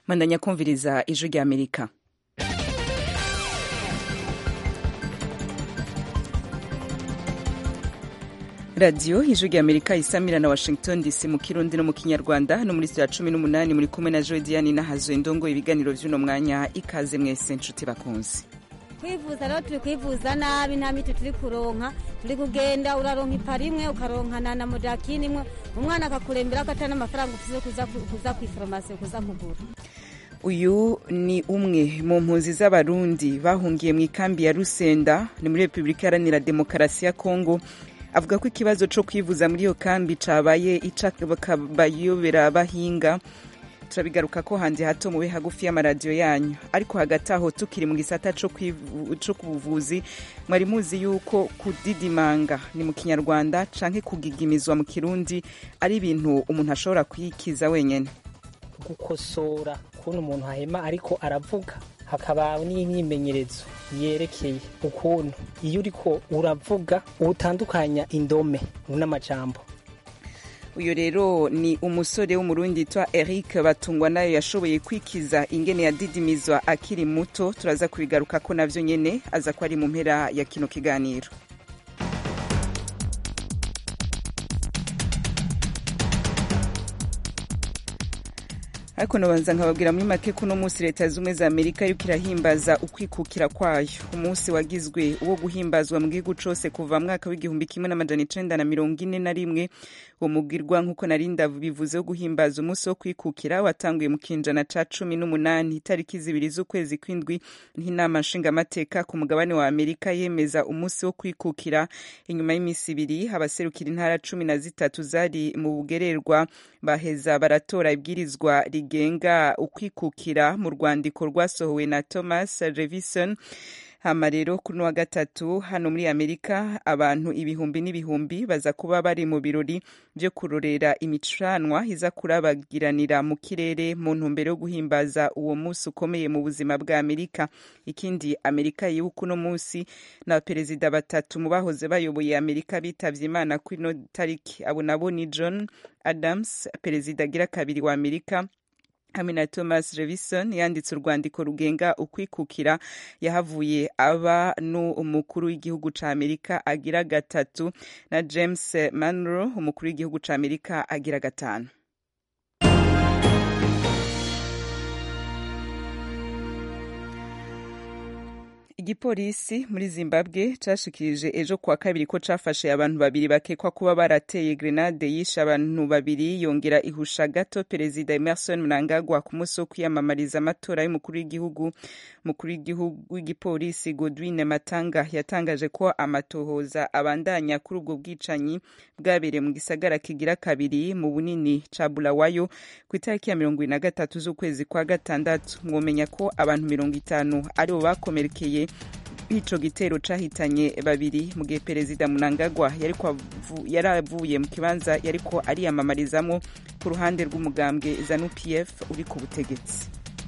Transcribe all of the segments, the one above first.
Mandanya kumviriza ijwi rya Amerika. Radio ijwi rya Amerika isamira na Washington DC mu Kirundi no mu Kinyarwanda no muri saa 18 muri kumwe na Jodiane Nahazo indongo ibiganiro vy'uno mwanya ikaze mwese nshuti bakunzi. Kwivuza rero turi kwivuza nabi nta miti turi kuronka, turi kugenda uraronka ipari imwe ukaronkana na modakini imwe, umwana akakurembera akatana amafaranga ufize kuza kw'ifarumasi kuza kugura. Uyu ni umwe mu mpunzi z'abarundi bahungiye mu ikambi ya Rusenda ni muri Republika Iharanira Demokarasi ya Kongo. Avuga ko ikibazo cyo kwivuza muri iyo kambi cabaye icakabayobera bahinga. Turabigaruka ko hanze hato mube hagufi y'amaradiyo yanyu, ariko hagati aho tukiri mu gisata cyo kubuvuzi mwari muzi yuko kudidimanga ni mu Kinyarwanda canke kugigimizwa mu Kirundi ari ibintu umuntu ashobora kwikiza wenyene. Gukosora kuntu umuntu hahema ariko aravuga, hakaba n'imyimenyerezo yerekeye ukuntu iyo uriko uravuga utandukanya indome n'amajambo. Uyo rero ni umusore w'umurundi yitwa Eric Batungwa nayo yashoboye kwikiza ingene yadidimizwa akiri muto. Turaza kubigaruka ko navyo nyene aza ko ari mu mpera ya kino kiganiro. Ariko nobanza nkababwira muri make kuno munsi leta z'umwe za Amerika yuko irahimbaza ukwikukira kwayo. Umunsi wagizwe uwo guhimbazwa mu gihugu cose kuva mwaka w'igihumbi kimwe n'amajana 1941. Uwo mugirwa nkuko narinda bivuze wo guhimbaza umunsi wo kwikukira watanguye mu kinjana ca 18 itariki 2 z'ukwezi kw'indwi n'inama nshingamateka ku mugabane wa Amerika yemeza umunsi wo kwikukira. Inyuma y'imisi ibiri abaserukira intara 13 zari mu bugererwa baheza baratora ibwirizwa rigenga ukwikukira mu rwandiko rwasohowe na Thomas Jefferson. Hama rero kuno wa gatatu hano muri Amerika abantu ibihumbi n'ibihumbi baza kuba bari mu birori byo kurorera imicanwa iza kurabagiranira mu kirere mu ntumbero yo guhimbaza uwo munsi ukomeye mu buzima bwa Amerika. Ikindi Amerika yibuka uno munsi na perezida batatu mu bahoze bayoboye Amerika bitavye Imana kwino tariki. Abo nabo ni John Adams, perezida agira kabiri wa Amerika, hamwe na Thomas Jefferson yanditse urwandiko rugenga ukwikukira, yahavuye aba n'umukuru w'igihugu ca Amerika agira gatatu, na James Monroe umukuru w'igihugu ca Amerika agira gatanu. Igipolisi muri Zimbabwe cashikirije ejo kwa kabiri ko cafashe abantu babiri bakekwa kuba barateye grenade yishe abantu babiri yongera ihusha gato perezida Emmerson Mnangagwa ku munsi wo kwiyamamariza amatora y'umukuru w'igihugu. Umukuru w'igihugu w'igipolisi Godwin Matanga yatangaje ko amatohoza abandanya kuri ubwo bwicanyi bwabereye mu gisagara kigira kabiri mu bunini ca Bulawayo ku itariki ya 23 z'ukwezi kwa gatandatu. Mwomenya ko abantu 50 aribo bakomerekeye ico gitero cahitanye babiri mu gihe perezida Mnangagwa yaravuye mu kibanza yariko ariyamamarizamo ku ruhande rw'umugambwe ZANU-PF uri ku butegetsi.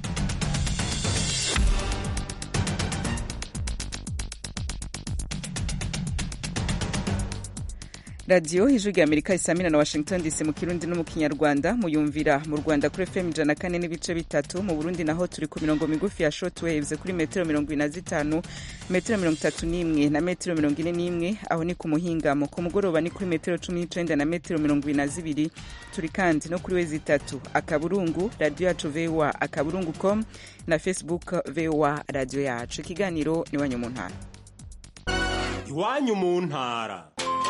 Radio ijwi rya Amerika isamira na Washington DC mu Kirundi no mu Kinyarwanda. Muyumvira mu Rwanda kuri FM 104.3, mu Burundi naho turi ku mirongo migufi ya shortwaves kuri metero 25, metero 31 na metero 41. Aho ni ku muhingamo, ku mugoroba ni kuri metero 19 na metero 22. Turi kandi no kuri wezi 3 akaburungu radio yacu VOA akaburungu.com na Facebook VOA radio yacu. Ikiganiro ni wanyu mu ntara. Iwanyu mu ntara.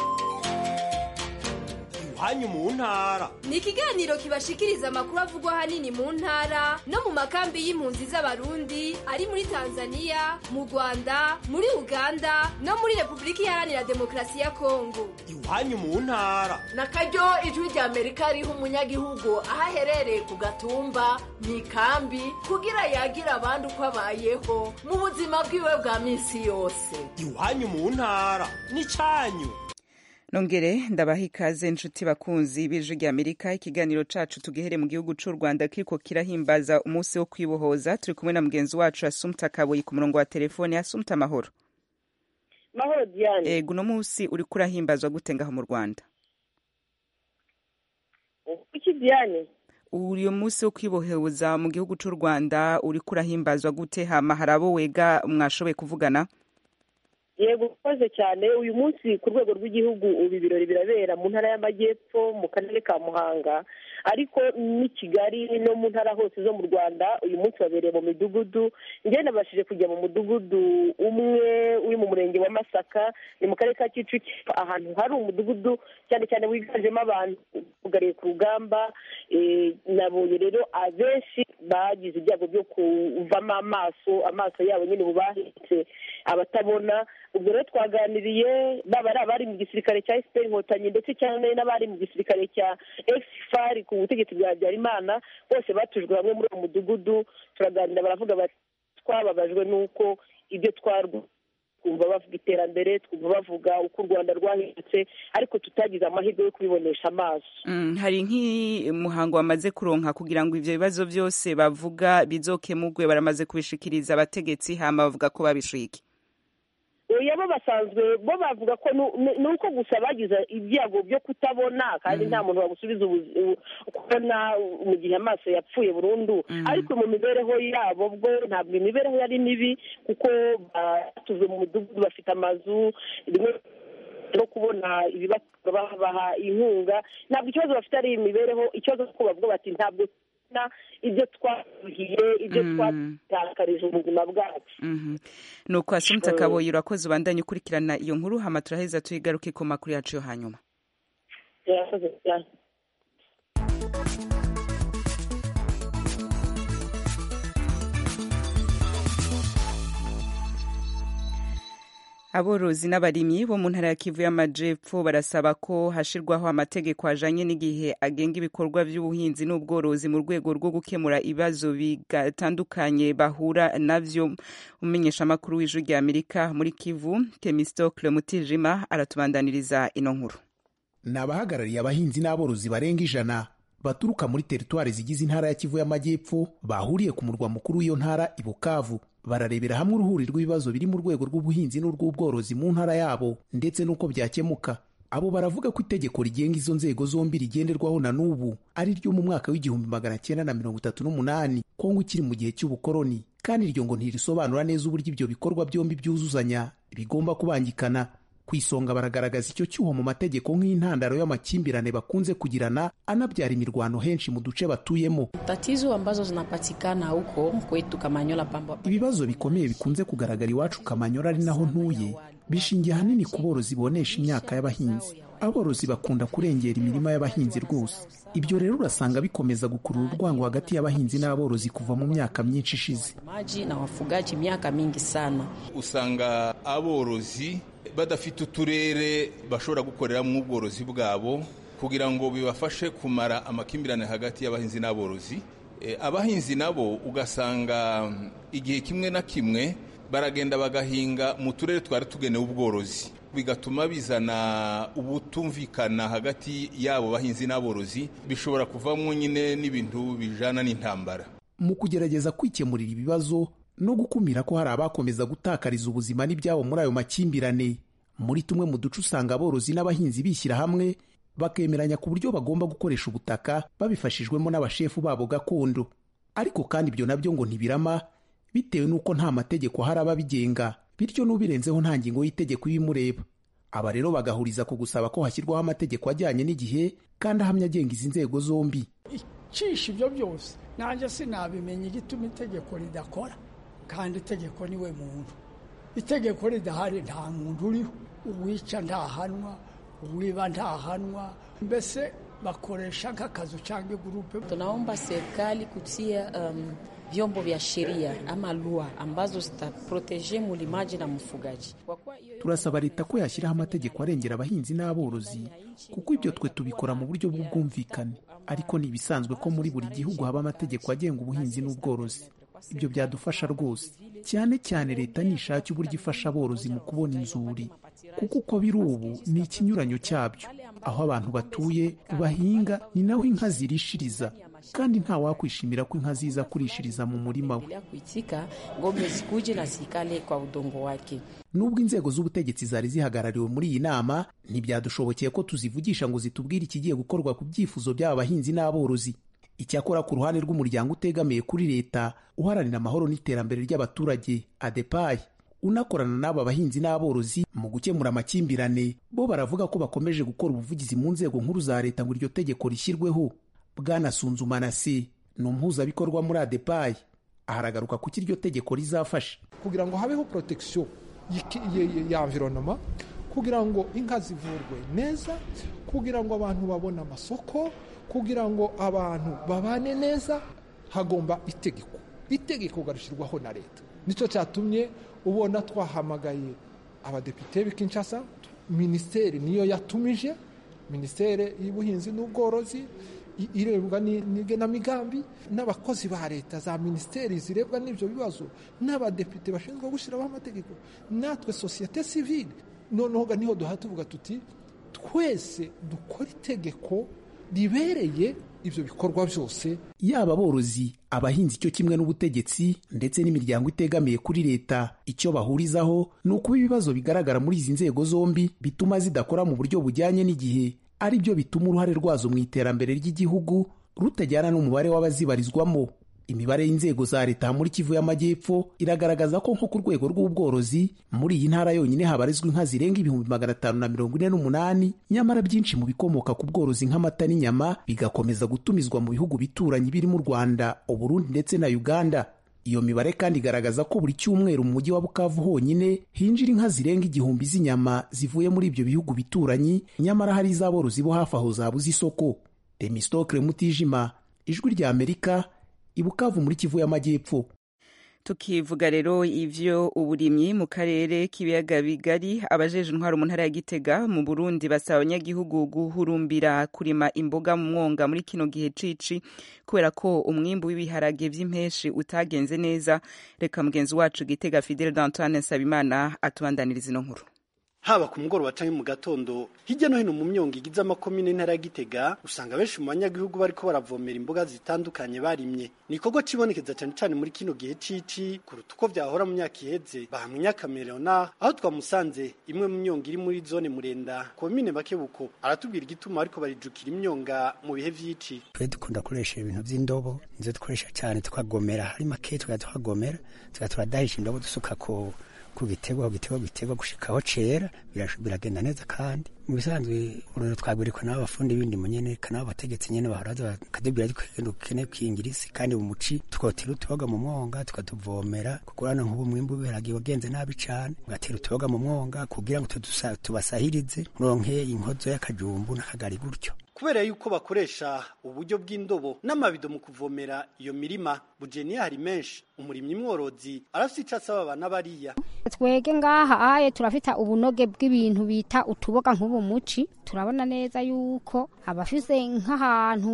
Iwanyu mu ntara ni ikiganiro kibashikiriza amakuru avugwa hanini mu ntara no mu makambi y'impunzi z'abarundi ari muri Tanzania, mu Rwanda, muri Uganda no muri Republika Iharanira Demokarasi ya Kongo. Iwanyu mu ntara nakaryo ijwi rya Amerika riha umunyagihugu ahaherereye ku gatumba mu ikambi kugira yagira abandi uko abayeho mu buzima bwiwe bwa minsi yose. Iwanyu mu ntara ni canyu. Nongere ndabaha ikaze nshuti bakunzi b'ijwi rya Amerika. Ikiganiro cacu tugihere mu gihugu c'u Rwanda kiriko kirahimbaza umunsi wo kwibohoza. Turi kumwe na mugenzi wacu Assumpta Kaboyi ku murongo wa telefone. Assumpta, amahoro. Mahoro Diane. Uno munsi uri kurahimbazwa gute ngaho mu Rwanda? Iki Diane? uyu munsi wo kwiboheza mu gihugu cy'u Rwanda uri kurahimbazwa gute? Hama harabo wega mwashoboye kuvugana? Yego ukoze cyane. Uyu munsi ku rwego rw'igihugu ubu ibirori birabera mu ntara y'Amajyepfo mu karere ka Muhanga, ariko ni Kigali no mu ntara hose zo mu Rwanda. Uyu munsi wabereye mu midugudu. Njye nabashije kujya mu mudugudu umwe uri mu murenge wa Masaka, ni mu karere ka Kicukiro, ahantu hari umudugudu cyane cyane wiganjemo abantu ugariye ku rugamba. Nabonye rero abenshi bagize ibyago byo kuvamo amaso yabo nyine bubahitse abatabona. Ubwo rero twaganiriye baba ari abari mu gisirikare cya FPR Inkotanyi ndetse cyane n'abari mu gisirikare cya FAR ku butegetsi bwa Habyarimana, bose batujwe hamwe muri uwo mudugudu. Turaganira, baravuga bati twababajwe n'uko ibyo twumva bavuga iterambere, twumva bavuga uko u Rwanda rwahindutse, ariko tutagize amahirwe yo kubibonesha amaso. Hari nk'umuhango wamaze kuronka kugira ngo ivyo bibazo byose bavuga bizokemurwe, baramaze kubishikiriza abategetsi, hama bavuga ko babishiki? Yabo basanzwe bo bavuga ko nuko gusa bagize ibyago byo kutabona, kandi nta muntu wagusubiza kubona mu gihe amaso yapfuye burundu. Ariko mu mibereho yabo bwo ntabwo imibereho yari mibi, kuko batuze mu mudugudu, bafite amazu, no kubona babaha inkunga. Ntabwo ikibazo bafite ari imibereho, ikibazo ko bavuga bati ntabwo ibyo twahiye, ibyo twatakarije ubuzima bwacu. Nuko Asumta Kaboyi, urakoze, ubandanye ukurikirana iyo nkuru, hama turaheza tuyigaruke ku makuru yacu yo hanyuma. Yarakoze cyane. Aborozi n'abarimyi bo mu ntara ya Kivu y'Amajepfo barasaba ko hashirwaho amategeko ajanye n'igihe agenga ibikorwa by'ubuhinzi n'ubworozi mu rwego rwo gukemura ibibazo bitandukanye bahura navyo. Umumenyeshamakuru w'Ijwi rya Amerika muri Kivu, Temistocle Mutijima, aratubandaniriza ino nkuru. N'abahagarariye abahinzi n'aborozi barenga 100 baturuka muri teritwari zigize intara ya Kivu y'Amajepfo bahuriye ku murwa mukuru w'iyo ntara i Bukavu. Bararebera hamwe uruhuri rw'ibibazo biri mu rwego rw'ubuhinzi n'urw'ubworozi mu ntara yabo ndetse n'uko byakemuka. Abo baravuga ko itegeko rigenga izo nzego zombi rigenderwaho na n'ubu ari ryo mu mwaka w'1938 Kongo ikiri mu gihe cy'ubukoroni, kandi iryo ngo ntirisobanura neza uburyo ibyo bikorwa byombi byuzuzanya bigomba kubangikana. Kwisonga baragaragaza icyo cyuho mu mategeko nk'intandaro y'amakimbirane bakunze kugirana anabyara imirwano henshi mu duce batuyemo. Tatizo ambazo zinapatikana huko kwetu Kamanyola pamba. Ibibazo bikomeye bikunze kugaragara iwacu Kamanyola ari naho ntuye bishingiye hanini ku borozi bonesha imyaka y'abahinzi. Aborozi bakunda kurengera imirima y'abahinzi rwose. Ibyo rero urasanga bikomeza gukurura urwango hagati y'abahinzi n'aborozi kuva mu myaka myinshi ishize. Maji na wafugaji myaka mingi sana. Usanga aborozi badafite uturere bashobora gukorera mu ubworozi bwabo kugira ngo bibafashe kumara amakimbirane hagati y'abahinzi n'aborozi. Abahinzi nabo ugasanga igihe kimwe na kimwe baragenda bagahinga mu turere twari tugenewe ubworozi, bigatuma bizana ubutumvikana hagati y'abo bahinzi n'aborozi, bishobora kuvamo nyine n'ibintu bijana n'intambara. Mu kugerageza kwikemurira ibibazo no gukumira ko hari abakomeza gutakariza ubuzima n'ibyabo muri ayo makimbirane, muri tumwe mu duce usanga aborozi n'abahinzi bishyira hamwe bakemeranya ku buryo bagomba gukoresha ubutaka babifashijwemo n'abashefu babo gakondo. Ariko kandi ibyo nabyo ngo ntibirama bitewe n'uko nta mategeko hari ababigenga, bityo n'ubirenzeho nta ngingo y'itegeko ibimureba. Aba rero bagahuriza ku gusaba ko hashyirwaho amategeko ajyanye n'igihe kandi ahamya agenga izi nzego zombi. Icisha ibyo byose nanjye sinabimenya igituma itegeko ridakora, kandi itegeko niwe muntu. Itegeko ridahari nta muntu uriho, uwica ntahanwa, uwiba ntahanwa, mbese bakoresha nk'akazu cyangwa grupe. Tunaomba serikali kutia vyombo vya sheria ama lua ambazo zitaprotege mulimaji na mfugaji. Turasaba leta ko yashyiraho amategeko arengera abahinzi n'aborozi, kuko ibyo twe tubikora mu buryo bw'ubwumvikane, ariko ni ibisanzwe ko muri buri gihugu haba amategeko agenga ubuhinzi n'ubworozi. Ibyo byadufasha rwose, cyane cyane leta nishaka uburyo ifasha aborozi mu kubona inzuri, kuko uko biri ubu ni ikinyuranyo cyabyo. Aho abantu batuye bahinga ni naho inka zirishiriza, kandi nta wakwishimira ko inka ziza kurishiriza mu murima we. Nubwo inzego z'ubutegetsi zari zihagarariwe muri iyi nama, ntibyadushobokeye ko tuzivugisha ngo zitubwire ikigiye gukorwa ku byifuzo by'aba bahinzi n'aborozi. icyakora ku ruhande rw'umuryango utegamiye kuri leta uharanira amahoro n'iterambere ry'abaturage ADEPAY unakorana n'aba bahinzi n'aborozi mu gukemura amakimbirane, bo baravuga ko bakomeje gukora ubuvugizi mu nzego nkuru za leta ngo iryo tegeko rishyirweho. Bwana Sunzu Manase ni umuhuzabikorwa muri ADEPAY, aharagaruka kuki iryo tegeko rizafasha kugira ngo habeho protection ya environnement, kugira ngo inka zivurwe neza, kugira ngo abantu babone amasoko, kugira ngo abantu babane neza. Hagomba itegeko garushyirwaho na leta. Nicyo cyatumye ubona twahamagaye abadepite b'Kinshasa, ministeri niyo yatumije, ministeri y'ubuhinzi n'ubworozi irebwa n'igenamigambi, n'abakozi ba leta za ministeri zirebwa n'ibyo bibazo, n'abadepite bashinzwe gushyiraho amategeko, natwe societe civile. Noneho niho duha tuvuga tuti twese dukora itegeko ribereye ibyo bikorwa byose, yaba aborozi, abahinzi cyo kimwe n'ubutegetsi ndetse n'imiryango itegamiye kuri leta. Icyo bahurizaho ni ukuba ibibazo bigaragara muri izi nzego zombi bituma zidakora mu buryo bujyanye n'igihe, ari byo bituma uruhare rwazo mu iterambere ry'igihugu rutajyana n'umubare w'abazibarizwamo. Imibare y'inzego za leta muri Kivu y'Amajyepfo iragaragaza ko nko ku rwego rw'ubworozi muri iyi ntara yonyine habarizwa inka zirenga 548, nyamara byinshi mu bikomoka ku bworozi nk'amata n'inyama bigakomeza gutumizwa mu bihugu bituranyi birimo u Rwanda, Uburundi ndetse na Uganda. Iyo mibare kandi igaragaza ko buri cyumweru mu mujyi wa Bukavu honyine hinjira inka zirenga 1000 z'inyama zivuye muri ibyo bihugu bituranyi, nyamara hari iz'aborozi bo hafi aho zabuze isoko. Demistokle Mutijima, Ijwi rya Amerika, i Bukavu muri Kivu y'Amajyepfo. Tukivuga rero ivyo uburimyi mu karere k'ibiyaga bigari, abajeje intwaro mu ntara ya Gitega mu Burundi basaba abanyagihugu guhurumbira kurima imboga mu mwonga muri kino gihe cici kubera ko umwimbu w'ibiharage vy'impeshi utagenze neza. Reka mugenzi wacu Gitega Fidel d'Antoine Sabimana atubandaniriza ino nkuru. Haba ku mugoroba canke mu gatondo hirya no hino mu myonga igize amakomine ntara ya Gitega usanga benshi mu banyagihugu bariko baravomera imboga zitandukanye barimye. Nikogo cibonekeza cyane muri kino gihe cici kuruta uko vyahora mu myaka iheze. Bahamwe Nyakamerona aho twamusanze imwe mu myonga iri muri zone Murenda komine Makebuko, aratubwira igituma ariko barijukira imyonga mu bihe vyici. Twe dukunda kuresha ibintu vy'indobo, nze dukoresha cyane tukagomera, hari make tukagomera, turadahisha indobo dusuka ku gitego gushikaho cera, biragenda neza. Kandi mu bisanzwe urero twagurikwa n'abafundi bindi munyene kana abategetsi nyene baharaza kadubira dukene kwingirisi, kandi umuci tukotera utuboga mu mwonga tukatuvomera kukurana nk'ubu mwimbu biragiye wagenze nabi cyane, ugatera utuboga mu mwonga kugira ngo tubasahirize ronke inkozo y'akajumbu n'akagari gutyo. Kubera yuko bakoresha uburyo bw'indobo n'amabido mu kuvomera iyo mirima, bujeni hari menshi umurimyi mworozi arafite icasaba abana bariya. Twege ngaha aye turafita ubunoge bw'ibintu bita utuboga nk'ubu muci, turabona neza yuko abafise nk'ahantu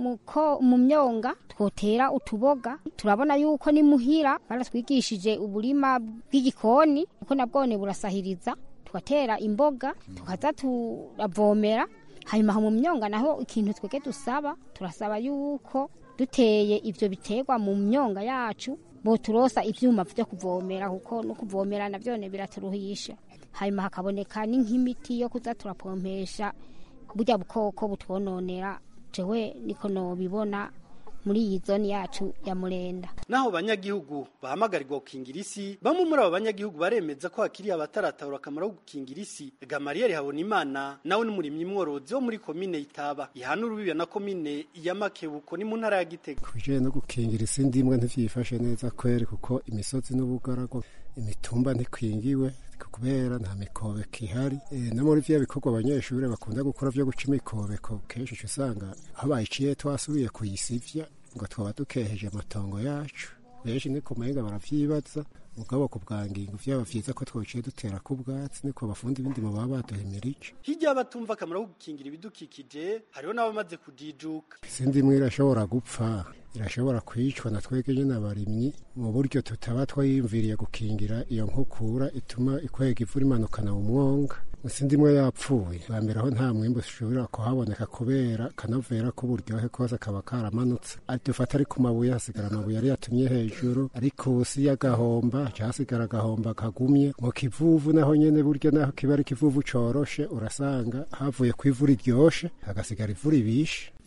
mu myonga twotera utuboga. Turabona yuko ni muhira baratwigishije uburima bw'igikoni uko nabwone burasahiriza, tugatera imboga tukaza turavomera. Hanyuma mu myonga naho ikintu twege turasaba yuko duteye ivyo biterwa mu myonga yacu bo turosa ivyuma vyo kuvomera, kuko no kuvomera navyone biraturuhisha. Hanyuma hakaboneka nk'imiti yo kuza turapompesha burya bukoko butwononera. Jewe niko no bibona muri iyi zone yacu ya Murenda. Naho banyagihugu bahamagarirwa gukingira isi, bamwe muri abo banyagihugu baremeza ko hakiri abataratahura akamaro ko gukingira isi. Gamariel Habonimana nawe n'umurimyi mworozi wo muri komine Itaba ihana urubibe na komine ya Makebuko ni mu ntara ya Gitega. Kuje no gukingira isi ndimwe ntivyifashe neza kweri, kuko imisozi n'ubugarago imitumba ntikwingiwe kubera nta mikobeko ihari. No muri vya bikorwa abanyeshuri bakunda gukora vyo guca imikobeko, kenshi usanga aho bayiciye twasubiye kuyisivya ngo twaba dukeheje amatongo yacu. Benshi niko mayenga baravyibaza, mugabo ku bwangingo vyaba vyiza ko twociye dutera ku bwatsi, niko bafundi ibindi mu baba baduhemirije. Hirya batumva akamaro ko gukingira ibidukikije, hariho n'abamaze kujijuka. Sindi imwe irashobora gupfa, irashobora kwicwa na twege nyene abarimyi mu buryo tutaba twayimviriye gukingira iyo nkukura ituma ikwega ivu rimanukana mu mwonga. Sindi imwe yapfuye, bamberaho nta mwimbu ushobora kuhaboneka kubera kanovera k'uburyohe kose kaba karamanutse. Dufata ari ku mabuye hasigara amabuye yari yatumye hejuru, ariko usi y'agahomba hasigara agahomba kagumye. Mu kivuvu naho nyene burya naho kiba ari kivuvu coroshe, urasanga havuye ku ivu riryoshe hagasigara ivu ribishe.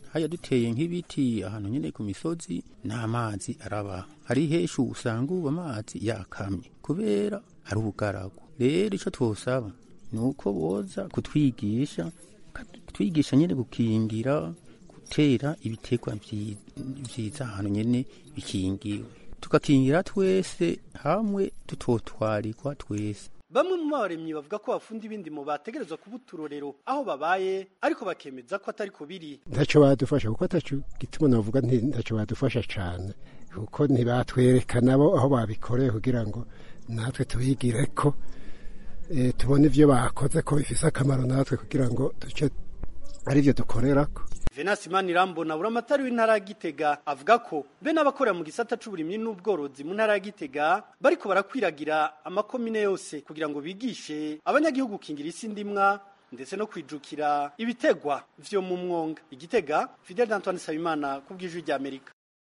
haya duteye nk'ibiti ahantu nyene ku misozi n'amazi araba hari heshu usanga ubu amazi yakamye kubera ari ubugaragu. Rero ico twosaba nuko boza kutwigisha nyene gukingira gutera ibitegwa vyiza ahantu nyene bikingiwe, tugakingira twese hamwe tutotwarikwa twese. Bamwe mu baremyi bavuga ko bafunda ibindi mu bategerezwa kubuturorero aho babaye, ariko bakemeza ko atari ko biri. Ntaco badufasha kuko ataco gituma navuga ntaco badufasha cane kuko ntibatwereka nabo aho babikoreye kugira ngo natwe tubigire ko tubone ivyo bakoze ko bifise akamaro natwe kugira ngo duce ari byo dukorerako. Venasi Manirambona buramatari w'intara ya Gitega avuga ko be n'abakorera mu gisata c'uburimyi n'ubworozi mu ntara ya Gitega bariko barakwiragira amakomine yose kugira ngo bigishe abanyagihugu kingira isi ndimwa ndetse no kwijukira ibitegwa vyo mu mwonga. Igitega, Fidel Antoine Sabimana ku bw'ijwi rya Amerika.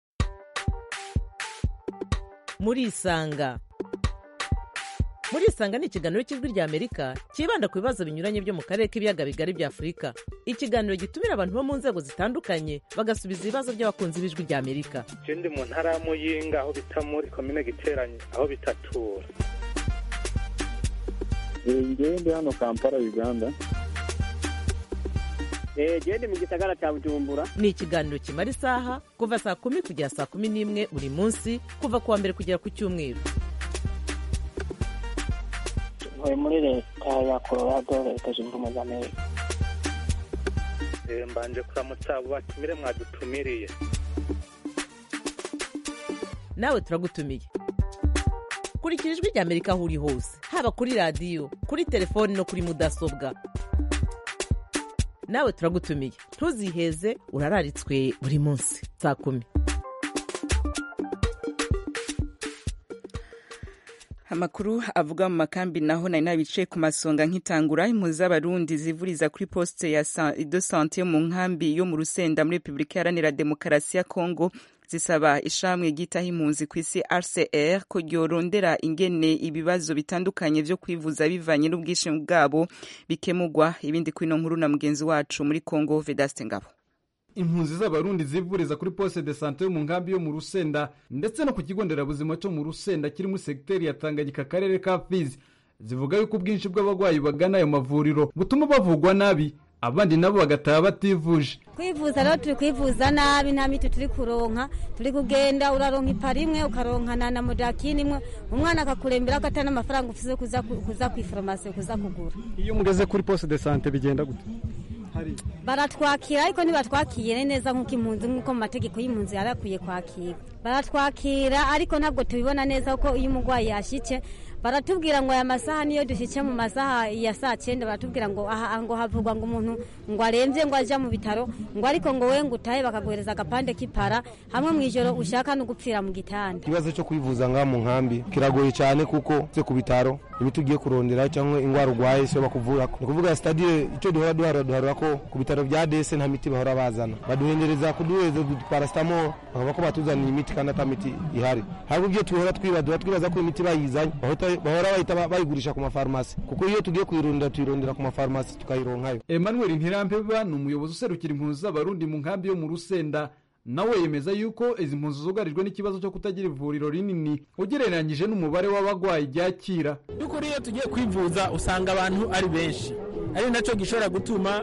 Murisanga ni ikiganiro cy'ijwi rya Amerika kibanda ku bibazo binyuranye byo mu karere k'ibiyaga bigari bya Afurika. Ikiganiro gitumira abantu bo mu nzego zitandukanye bagasubiza ibibazo by'abakunzi b'ijwi rya Amerika. Ndi mu ntara ya Muyinga aho bita muri komine Giteranyi aho bitatura. Ndi hano Kampala Uganda. Ndi mu gisagara cya Bujumbura. Ni ikiganiro kimara isaha kuva saa 10 kugera saa 11 buri munsi kuva kuwa mbere kugera ku cyumweru. Muri leta ya Colorado leta zunze ubumwe za Amerika. Mbanje kuramutsa abo batumire mwadutumiriye. Nawe turagutumiye. Kurikira ijwi rya Amerika aho uri hose, haba kuri radio, kuri telefone no kuri mudasobwa. Nawe turagutumiye. Ntuziheze, urararitswe buri munsi saa 10. Amakuru avuga mu makambi naho nari nabicaye ku masonga nk'itangura impunzi z'abarundi zivuriza kuri poste ya de santé mu nkambi yo mu Rusenda muri Republika Iharanira Demokarasi ya Kongo zisaba ishamwe gitaho impunzi ku isi RCR ko ryorondera ingene ibibazo bitandukanye vyo kwivuza bivanye n'ubwishimo bwabo bikemugwa. Ibindi kwino nkuru na mugenzi wacu muri Kongo Vedaste Ngabo. Impunzi z'abarundi zivuriza kuri poste de santé yo mu nkambi yo mu Rusenda ndetse no ku kigo nderabuzima cyo mu Rusenda kiri mu sekiteri ya Tanganyika karere ka Fizi zivuga yuko ubwinshi bw'abagwayi bagana ayo mavuriro butuma bavugwa nabi, abandi nabo bagataha bativuje. Kwivuza rero turi kwivuza nabi, nta miti turi kuronka, turi kugenda uraronka ipari imwe ukaronkana na modakini imwe, umwana akakurembera ko atana amafaranga ufise kuza ku farmasi kuza kugura. Iyo mugeze kuri poste de santé bigenda gute? Baratwakira ariko ntibatwakire neza nk'uko impunzi nk'uko mu mategeko y'impunzi yarakwiye kwakira. Baratwakira ariko ntabwo tubibona neza ko iyo umurwayi yashitse baratubwira ngo aya masaha niyo dushyitse mu masaha ya saa 9 baratubwira ngo aha ngo havugwa ngo umuntu ngo aremvye ngo aja mu bitaro ngo ariko ngo we ngo utahe bakaguhereza agapande k'ipara hamwe mu ijoro ushaka no gupfira mu gitanda. Ikibazo cyo kwivuza nga mu nkambi kiragoye cyane kuko cyo ku bitaro imiti ugiye kurondera cyangwa ingwara urwaye so bakuvura ko kuvuga stade icyo duhora ko ku bitaro bya DS nta miti bahora bazana baduhendereza kuduheza parastamo bakaba ko batuzaniye imiti kandi atamiti ihari. Ahubwo ibyo tuhora twibaza ko imiti bayizanye bahora bahita bayigurisha ku mafarmasi kuko iyo tugiye tuyirondera ku mafarmasi tukayironkayo. Emmanuel Ntirambeba ni umuyobozi userukira impunzi z'abarundi mu nkambi yo mu Rusenda, nawe yemeza yuko izi mpunzi zugarijwe n'ikibazo cyo kutagira ivuriro rinini ugereranyije n'umubare w'abagwayi ryakira. Dukuri iyo tugiye kwivuza usanga abantu ari benshi, ari naco gishobora gutuma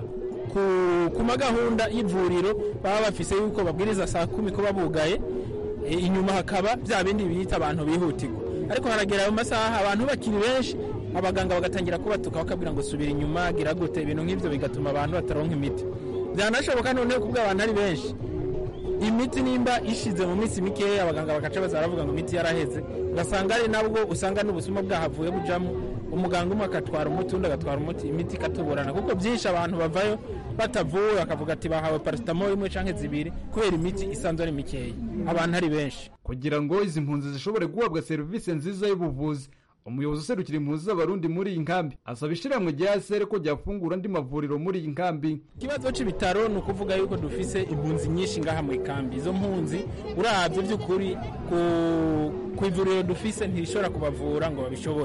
ku magahunda y'ivuriro baba bafise yuko babwiriza saa 10 ko babugaye, inyuma hakaba bya bindi bita abantu bihutirwa, ariko haragera mu masaha abantu bakiri benshi abaganga bagatangira kubatuka bakabwira ngo subira inyuma gira gute, ibintu nk'ivyo bigatuma abantu bataronka imiti. Byanashoboka none kubwo abantu ari benshi imiti nimba ishize mu minsi mikeya abaganga bakaca bazaravuga ngo imiti yaraheze, ugasanga ari nabwo usanga n'ubusuma bwahavuye bujamo, umuganga umwe akatwara umuti undi agatwara umuti, imiti ikatuburana kuko byinshi abantu bavayo batavuwe akavuga ati bahawe paracetamol imwe canke zibiri kubera imiti isanzwe ari mikeya, abantu ari benshi. Kugira ngo izi mpunzi zishobore guhabwa serivisi nziza y'ubuvuzi, umuyobozi userukira impunzi z'abarundi muri iyi nkambi asaba ishiramwe rya ASR ko ryafungura andi mavuriro muri iyi nkambi. Ikibazo c'ibitaro ni ukuvuga yuko dufise impunzi nyinshi ngaha mu ikambi, izo mpunzi uravye by'ukuri ku ivuriro dufise ntishobora kubavura ngo babishobore.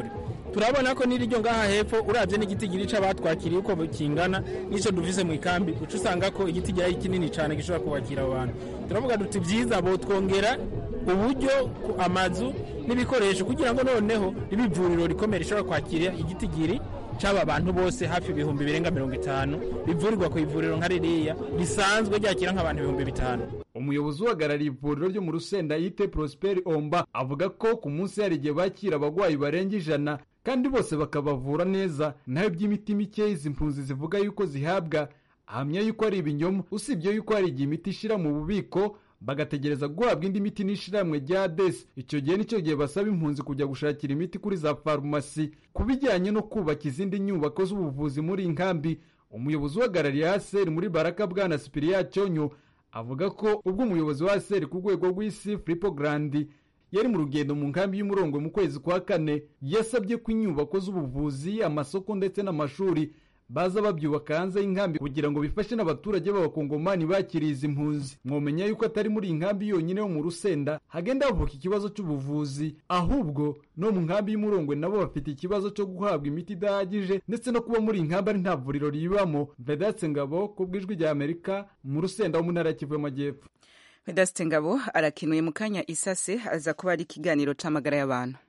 turabona ko n'iryo ngaha hepfo uravye n'igiti giri c'abatwakiriye uko kingana n'ico dufise mu ikambi uca usanga ko igiti giri kinini cane gishobora kubakira abantu turavuga duti vyiza bo twongera uburyo amazu n'ibikoresho kugira ngo noneho ibivuriro rikomere rishobora kwakira igiti giri c'aba bantu bose hafi ibihumbi birenga 50 bivurirwa ku ivuriro nka ririya risanzwe ryakira nk'abantu 5000. Umuyobozi uhagarariye ivuriro ryo mu Rusenda yite Prosper Omba avuga ko ku munsi hari igihe bakira abagwayi barenga 100 kandi bose bakabavura neza, naho by'imiti mike izi mpunzi zivuga yuko zihabwa ahamya yuko ari ibinyoma, usibye yuko hari igihe imiti ishira mu bubiko bagategereza guhabwa indi miti n'ishiramwe rya DES. Icyo gihe nicyo gihe basaba impunzi kujya gushakira imiti kuri za farumasi. Kubijyanye no kubaka izindi nyubako z'ubuvuzi muri inkambi, umuyobozi uhagarariye ASR muri Baraka Bwana Spiria Cyonyo avuga ko ubwo umuyobozi wa ASR ku rwego rw'isi Filippo Grandi yari mu rugendo mu nkambi y'Umurongwe mu kwezi kwa 4 yasabye ko inyubako z'ubuvuzi, amasoko ndetse n'amashuri baza babyubaka hanze y'inkambi kugira ngo bifashe n'abaturage b'abakongomani bakiriye izi mpunzi. Mwomenya yuko atari muri inkambi yonyine yo mu Rusenda hagenda havuka ikibazo cy'ubuvuzi, ahubwo no mu nkambi y'Umurongwe nabo bafite ikibazo cyo guhabwa imiti idahagije ndetse no kuba muri inkambi ari nta vuriro ribamo. Vedaste Ngabo ku bw'ijwi rya Amerika mu Rusenda wo mu ntara ya Kivu y'Amajyepfo. Vedaste Ngabo arakinuye mu kanya isase aza kuba ari ikiganiro c'amagara y'abantu.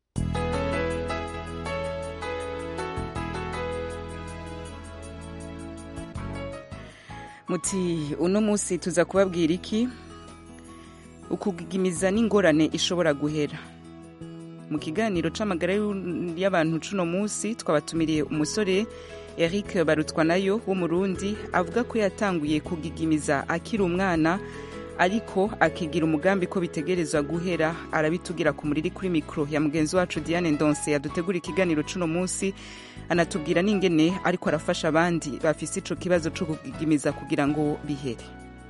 Muti uno musi tuza kubabwira iki? Ukugigimiza n'ingorane ishobora guhera. Mu kiganiro c'amagara y'abantu cuno musi twabatumiriye umusore Eric Barutwanayo wo mu Burundi avuga ko yatanguye kugigimiza akiri umwana ariko akigira umugambi ko bitegerezwa guhera. Arabitugira ku muriri kuri mikro ya mugenzi wacu Diane Ndonse yadutegura ikiganiro cuno musi, anatubwira n'ingene ariko arafasha abandi bafise ico kibazo cyo kugigimiza kugira ngo bihere.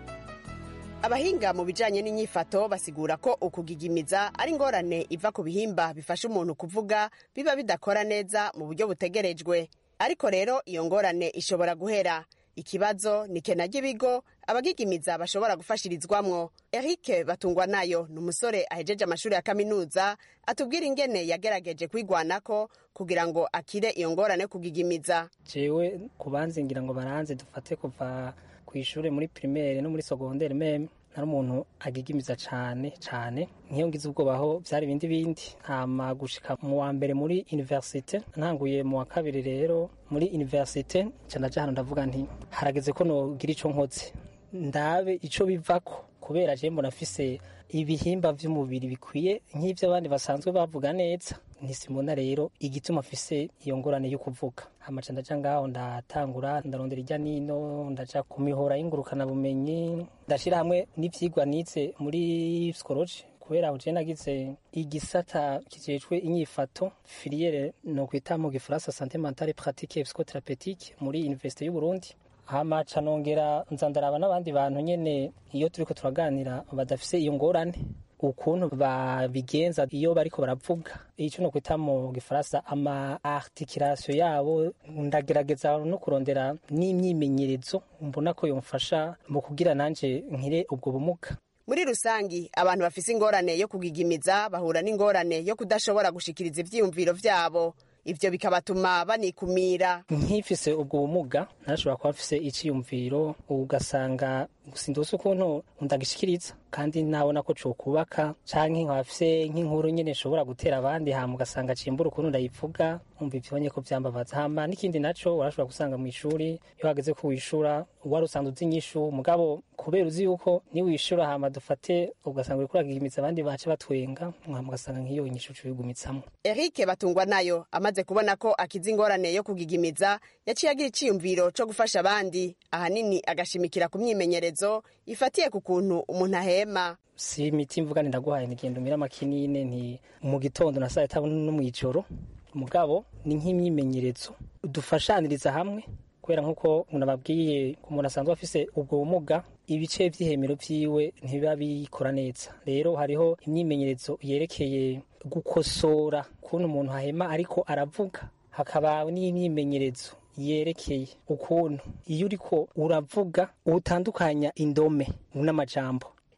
Abahinga mu bijanye n'inyifato basigura ko ukugigimiza ari ingorane iva ku bihimba bifasha umuntu kuvuga biba bidakora neza mu buryo butegerejwe, ariko rero iyo ngorane ishobora guhera. Ikibazo ni kena ry'ibigo abagigimiza bashobora gufashirizwamwo. Eric Batungwanayo ni umusore ahejeje amashuri ya kaminuza, atubwira ingene yagerageje kwigwanako kugira ngo akire iyo ngorane kugigimiza. Jewe kubanze ngira ngo baranze dufate kuva ku ishuri muri primaire no muri secondaire meme nari umuntu agigimiza cane nkiyo ngize ubwobaho byari bindi hama gushika mu wa mbere muri universite ntanguye mu wa kabiri rero muri universite canaje hano ndavuga nti harageze ko nogira ico nkoze ndabe ico bivako kubera je mbona afise ibihimba vy'umubiri bikwiye nk'ivyo abandi basanzwe bavuga neza ntisimona rero igituma afise iyo ngorane yo kuvuga. Hamaca ndaja ngaho ndatangura ndarondera ijya nino ndaja kumihora y'ingurukana bumenyi ndashira hamwe n'ivyigwa nize muri psychology kubera aho je nagize igisata kijejwe inyifato filiere no kwita mu gifaransa santé mentale pratique et psychothérapeutique muri Université y'u Burundi. Hamaca nongera nzandaraba n'abandi bantu nyene iyo turiko turaganira badafise iyo ngorane ukuntu babigenza iyo bariko baravuga ico no kwita mu gifaransa ama articulation yabo. Ndagerageza no kurondera n'imyimenyerezo mbona ko yomfasha mu kugira nanje nkire ubwo bumuga. Muri rusangi abantu bafise ingorane yo kugigimiza bahura n'ingorane yo kudashobora gushikiriza ivyiyumviro vyabo, ivyo bikabatuma banikumira. Nkifise ubwo bumuga narashobora kuba mfise iciyumviro ugasanga sindose ukuntu ndagishikiriza kandi nabona ko cokubaka canke nkafise nk'inkuru nyene nshobora gutera abandi hama ugasanga cimbura ukuntu ndayivuga umva ivyonye ko vyambabaza. Hama n'ikindi naco urashobora gusanga mu ishuri iyo hageze ko wishura wari usanzwe uzi inyishu mugabo kubera uzi yuko ni wishura hama dufate ugasanga uriko uragigimiza abandi bace batwenga hama ugasanga nk'iyo inyishu cuyigumitsamo. Eric Batungwanayo amaze kubona ko akiza ingorane yo kugigimiza yaciye agira iciyumviro co gufasha abandi, ahanini agashimikira ku myimenyerezo ifatiye ku kuntu umuntu ahema. Si imiti mvuga ndaguhaye nigenda umira makinine nti mu gitondo na saa 5 no mwijoro mugabo ni nk'imyimenyerezo dufashaniriza hamwe kubera nkuko unababwiye umuntu asanzwe afise ubwo bumuga ibice vy'ihemero vyiwe ntibiba bikora neza. Rero hariho imyimenyerezo yerekeye gukosora kuntu umuntu ahema ariko aravuga, hakaba n'imyimenyerezo yerekeye ukuntu iyo uriko uravuga utandukanya indome n'amajambo.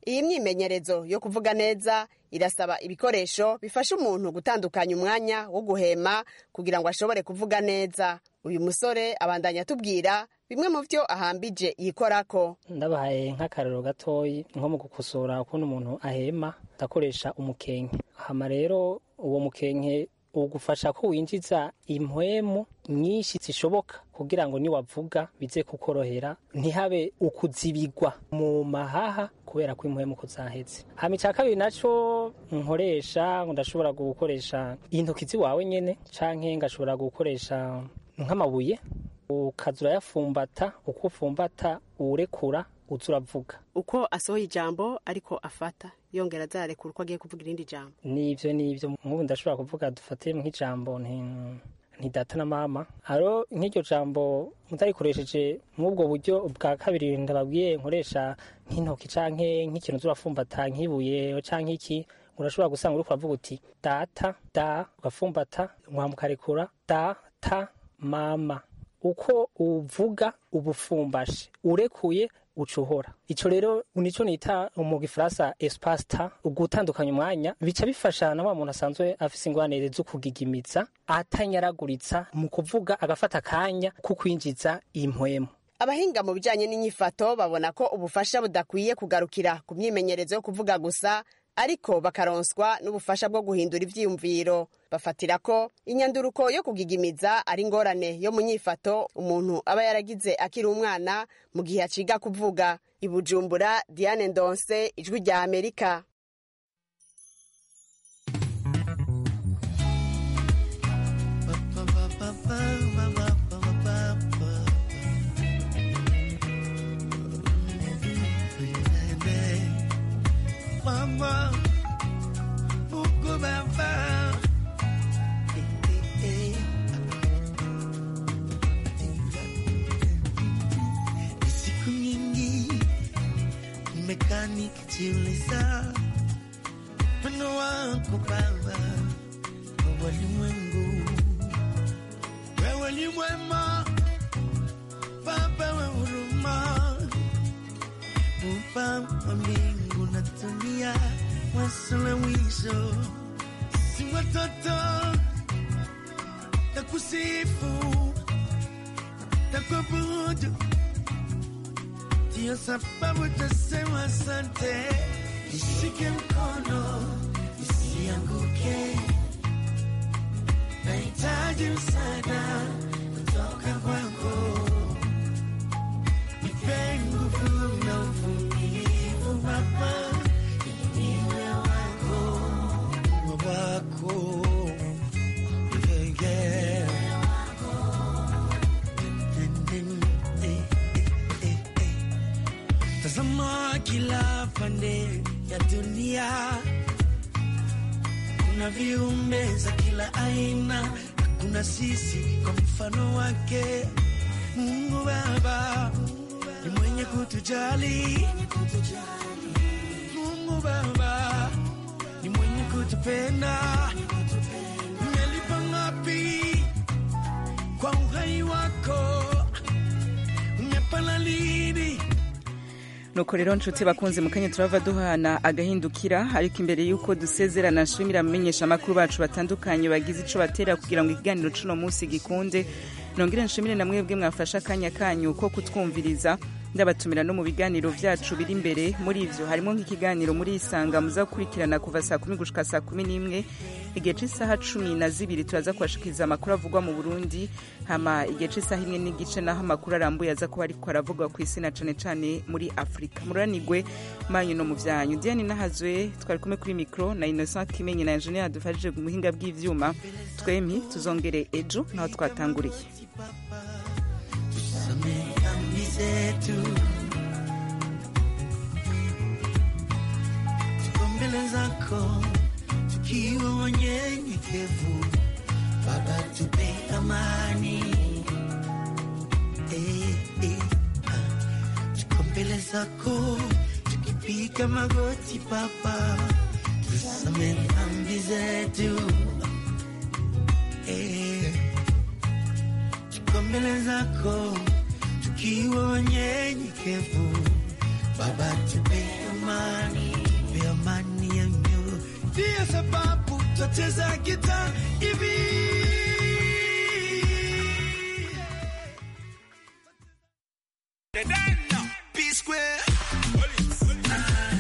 iyi myimenyerezo yo kuvuga neza irasaba ibikoresho bifasha umuntu gutandukanya umwanya wo guhema kugira ngo ashobore kuvuga neza. Uyu musore abandanya atubwira bimwe mu vyo ahambije yikorako. Ndabahaye nk'akarero gatoyi nko mu gukosora ukuntu umuntu ahema, ndakoresha umukenke. Hama rero uwo mukenke ugufasha ko winjiza impwemu nyinshi zishoboka kugira ngo niwavuga bize kukorohera ntihabe ukuzibigwa mu mahaha kubera ko impwemu kuzaheze. Hama icya kabiri naco nkoresha, ndashobora gukoresha intoki ziwawe nyene canke ngashobora gukoresha nk'amabuye ukazura yafumbata, uko ufumbata urekura uzuravuga. Uko asohoye ijambo ariko afata yongera azarekura uko agiye kuvuga irindi jambo. Nivyo nk'ubu ndashobora kuvuga dufate nk'ijambo nti data na mama. Aro nk'iryo jambo mutarikoresheje nk'ubwo buryo bwa kabiri ndababwiye nkoresha nk'intoki canke nk'ikintu zurafumbata nk'ibuye canke iki, urashobora gusanga uri kuvuga uti data da ugafumbata mwamukarekura data mama. Uko uvuga ubufumbashe urekuye ucuhora. Ico rero nico nita mu gifaransa espace temps, ugutandukanya umwanya, bica bifasha na wa muntu asanzwe afise ingwanire zo kugigimiza atanyaraguritsa mu kuvuga agafata kanya ko kwinjiza impwemu. Abahinga mu bijanye n'inyifato babona ko ubufasha budakwiye kugarukira ku myimenyerezo yo kuvuga gusa, ariko bakaronswa n'ubufasha bwo guhindura ivyiyumviro. Bafatira ko inyanduruko yo kugigimiza ari ingorane yo mu nyifato umuntu aba yaragize akiri umwana mu gihe aciga kuvuga. I Bujumbura, Diane Ndonse, Ijwi rya Amerika. Mama, buku baba, siku nyingi mekanik jiuliza, meno wako baba, walimwengu, wewe ni mwema, baba wa huruma, Muumba wa mbingu na dunia, wasuluhisho si watoto, takusifu takuabudu, ndiyo sababu tasema asante. Nishike mkono nisianguke, nahitaji msaada kutoka kwako. Nipe nguvu na uvumilivu Baba, niwe wako yeah. Tazama kila pande ya dunia, kuna viumbe za kila aina, kuna sisi kwa mfano wake. Mungu Baba ni mwenye kutujali, Mungu Baba ni mwenye kutupenda. Umelipa ngapi kwa uhai wako, umepana lini? Nuko rero nshuti bakunze mukanya turava duhana agahindukira, ariko imbere yuko dusezerana nshimira amenyesha makuru bacu batandukanye bagize ico batera kugira ngo ikiganiro cuno munsi gikunde. Nongere nshimire na mwebwe mwafasha akanya kanyu ko kutwumviriza, ndabatumira no mu biganiro vyacu biri imbere. Muri ivyo harimo nk'ikiganiro muri Isanga muza kurikirana kuva saa 10 gushika saa 11, igihe c'isaha 12 turaza kubashikiriza amakuru avugwa mu Burundi, hama igihe c'isaha 1 n'igice naho amakuru arambuye aza kuba ariko aravugwa ku isi na cane cane muri Afrika. Muranigwe manyu no mu vyanyu. Diane Nahazwe twari kumwe kuri micro na Innocent Kimenyi na Engineer dufashije mu buhinga bw'ivyuma. Twemi tuzongere ejo naho twatanguriye. Mbele zako tukiwa wanyenyekevu, Baba tupe amani. Tuko mbele zako tukipiga magoti Baba, tusamehe dhambi zetu. Tuko mbele zako tukiwa wanyenyekevu, Baba tupe